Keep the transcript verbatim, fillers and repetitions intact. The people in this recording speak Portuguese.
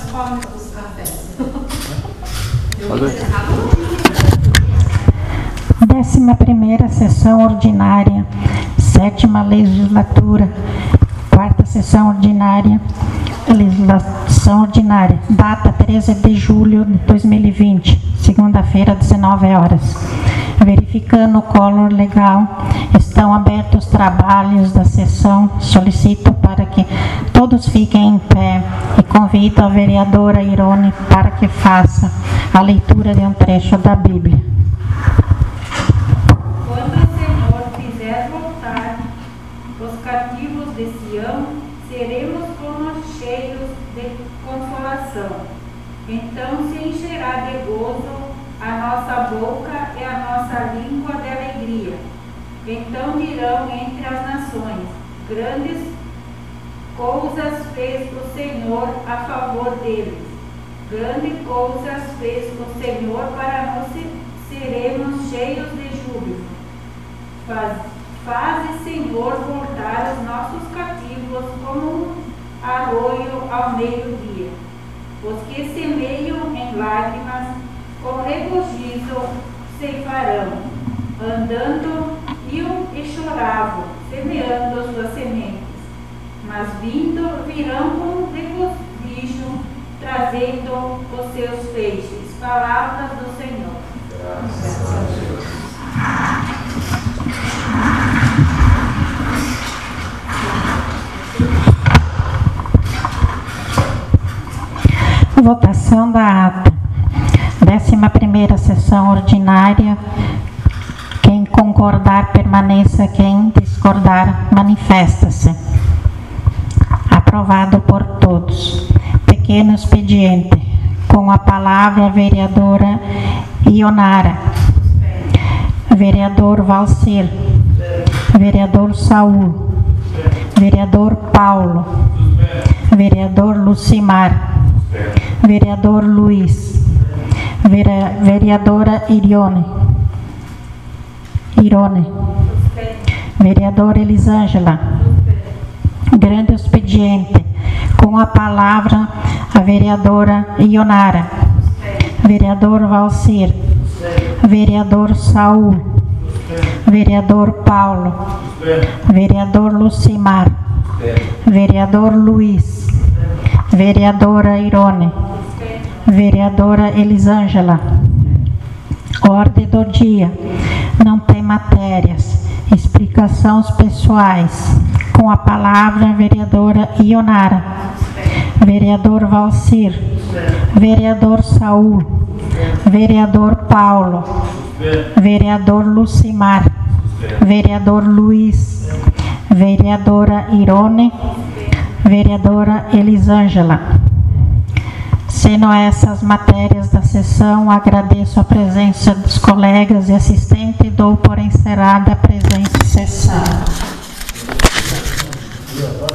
fome dos cafés. Décima primeira sessão ordinária, sétima legislatura, quarta sessão ordinária, legislação ordinária, data treze de julho de dois mil e vinte, segunda-feira, dezenove horas. Verificando o quórum legal, estão abertos os trabalhos da sessão. Solicito para que todos fiquem em pé e convido a vereadora Irone para que faça a leitura de um trecho da Bíblia. Quando o Senhor fizer voltar os cativos de Sião, seremos como cheios de consolação. Então se encherá de gozo a nossa boca e a nossa língua de alegria. Então dirão entre as nações: grandes coisas fez o Senhor a favor deles. Grandes coisas fez o Senhor para nós, seremos cheios de júbilo. Faz, faze, Senhor, voltar os nossos cativos como um arroio ao meio-dia. Os que semeiam em lágrimas, com regozijo ceifarão, andando iam e choravam, semeando as suas sementes. Mas vindo virão com regozijo, trazendo os seus feixes. Palavras do Senhor. Graças a Deus. Votação da ata. Décima primeira sessão ordinária. Quem concordar, permaneça. Quem discordar, manifesta-se. Aprovado por todos. Pequeno expediente. Com a palavra, a vereadora Ionara. Vereador Valcir. Vereador Saul. Vereador Paulo. Vereador Lucimar. Vereador Luiz. Vereadora Irione. Irone. Vereadora Elisângela. Grande expediente. Com a palavra, a vereadora Ionara. Vereador Valcir. Vereador Saul. Vereador Paulo. Vereador Lucimar. Vereador Luiz. Vereadora Irone. Vereadora Elisângela. Ordem do dia. Não tem matérias. Explicações pessoais. Com a palavra, a vereadora Ionara. Vereador Valcir. Vereador Saul. Vereador Paulo. Vereador Lucimar. Vereador Luiz. Vereadora Irone. Vereadora Elisângela. Sendo essas matérias da sessão, agradeço a presença dos colegas e assistentes e dou por encerrada a presente sessão.